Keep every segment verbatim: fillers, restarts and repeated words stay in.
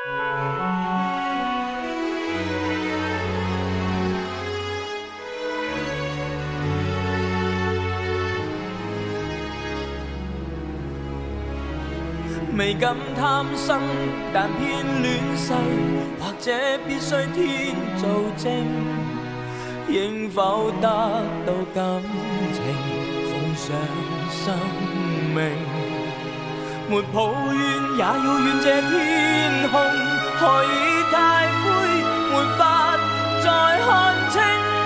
未敢贪生，但偏戀世，或者必須天做證，應否得到感情，奉上生命？沒抱怨，也要怨這天空，何以太灰，沒法再看清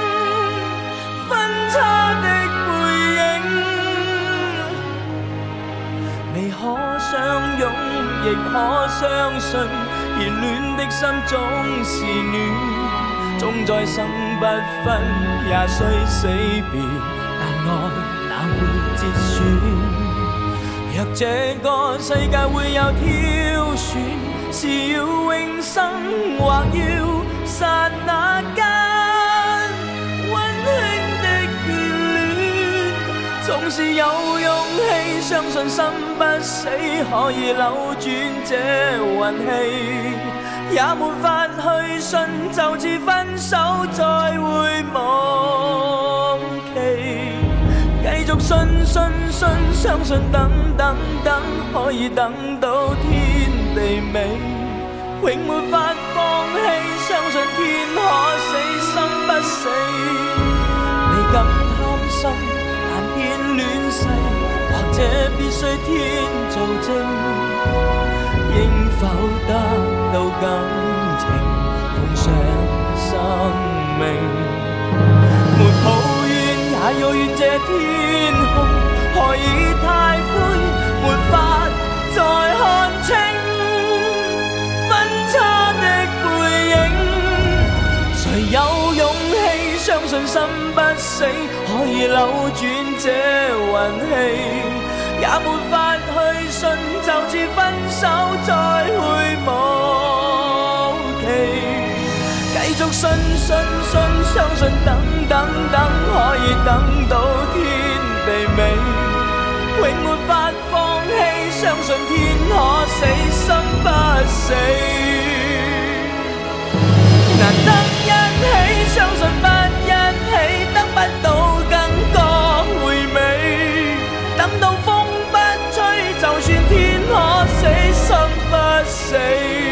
分岔的背影。未可相擁，亦可相信，熱戀的心總是暖，終在生不分，也須死別，但愛哪會折損？若這個世界會有挑選，是要永生，或要剎那間溫馨的眷戀，總是有勇氣相信心不死，可以扭轉這運氣，也沒法去信，就似分手再會無期。繼續信信信，相信等等等，可以等到天地美，永沒法放棄，相信天可死心不死。未敢貪心，但偏戀世，或者必須天做證，應否得到感情，奉上生命？沒抱怨，也要怨這天空，何以太灰，沒法再看清分岔的背影。誰有勇氣相信心不死，可以扭轉這運氣，也沒法去信，就似分手再會無期。繼續信信信，相信等等等，可以等到天地美，永沒法放棄，相信天可死心不死。難得一起，相信不一起，得不到更覺回味。等到風不吹，就算天可死心不死。